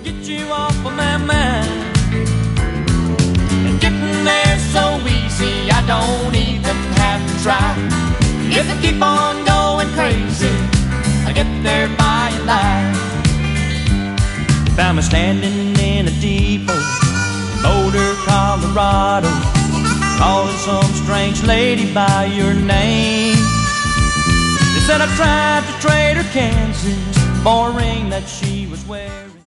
get you off of my mind. And getting there so easy, I don't even have to try. If I keep on going crazy, I get there by and large. Found me standing in a depot, Boulder, Colorado, calling some strange lady by your name. They said I tried to trade her Kansas for a ring that she was wearing.